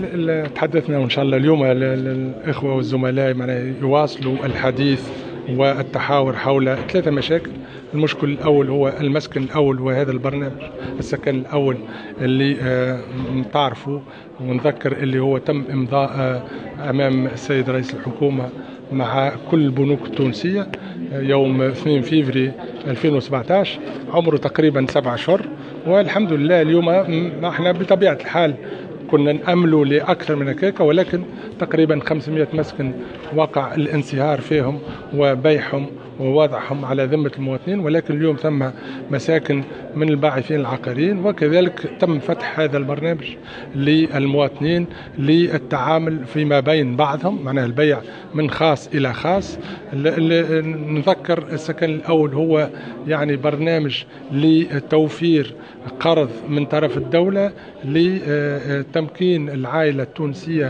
تحدثنا وإن شاء الله اليوم الإخوة والزملاء يواصلوا الحديث والتحاور حول 3 مشاكل. المشكل الأول هو المسكن الأول، وهذا البرنامج السكن الأول اللي تعرفوا ونذكر اللي هو تم إمضاء أمام السيد رئيس الحكومة مع كل البنوك التونسية يوم 2 فيفري 2017، عمره تقريبا 7 أشهر. والحمد لله اليوم احنا بطبيعة الحال كنا نأملوا لأكثر من هكاك، ولكن تقريبا 500 مسكن وقع الانصهار فيهم وبيعهم ووضعهم على ذمة المواطنين، ولكن اليوم ثم مساكن من الباحثين العقاريين، وكذلك تم فتح هذا البرنامج للمواطنين للتعامل فيما بين بعضهم، معناها البيع من خاص إلى خاص. نذكر السكن الأول هو يعني برنامج لتوفير قرض من طرف الدولة لتمكين العائلة التونسية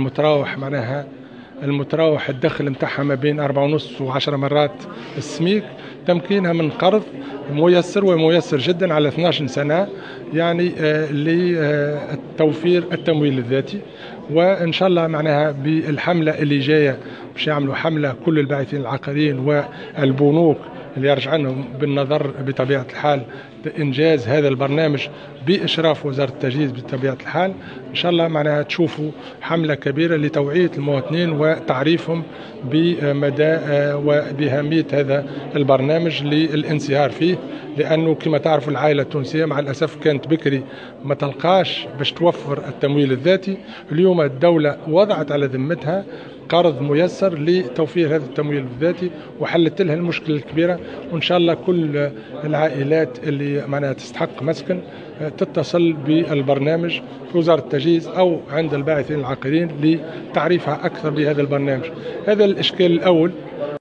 المتراوح الدخل متاعها ما بين 4.5 و10 مرات السميك، تمكينها من قرض ميسر وميسر جدا على 12 سنة، يعني لتوفير التمويل الذاتي. وإن شاء الله معناها بالحملة اللي جاية باش يعملوا حملة كل الباحثين العقاريين والبنوك اللي يرجع عنهم بالنظر بطبيعة الحال إنجاز هذا البرنامج بإشراف وزارة التجهيز بطبيعة الحال. إن شاء الله معناها تشوفوا حملة كبيرة لتوعية المواطنين وتعريفهم بمدى وبأهمية هذا البرنامج للانصهار فيه، لأنه كما تعرفوا العائلة التونسية مع الأسف كانت بكري ما تلقاش باش توفر التمويل الذاتي. اليوم الدولة وضعت على ذمتها قرض ميسر لتوفير هذا التمويل الذاتي وحلت لها المشكلة الكبيرة. وإن شاء الله كل العائلات اللي معناها تستحق مسكن تتصل بالبرنامج في وزارة التجهيز أو عند الباحثين العقاريين لتعريفها أكثر بهذا البرنامج. هذا الإشكال الأول.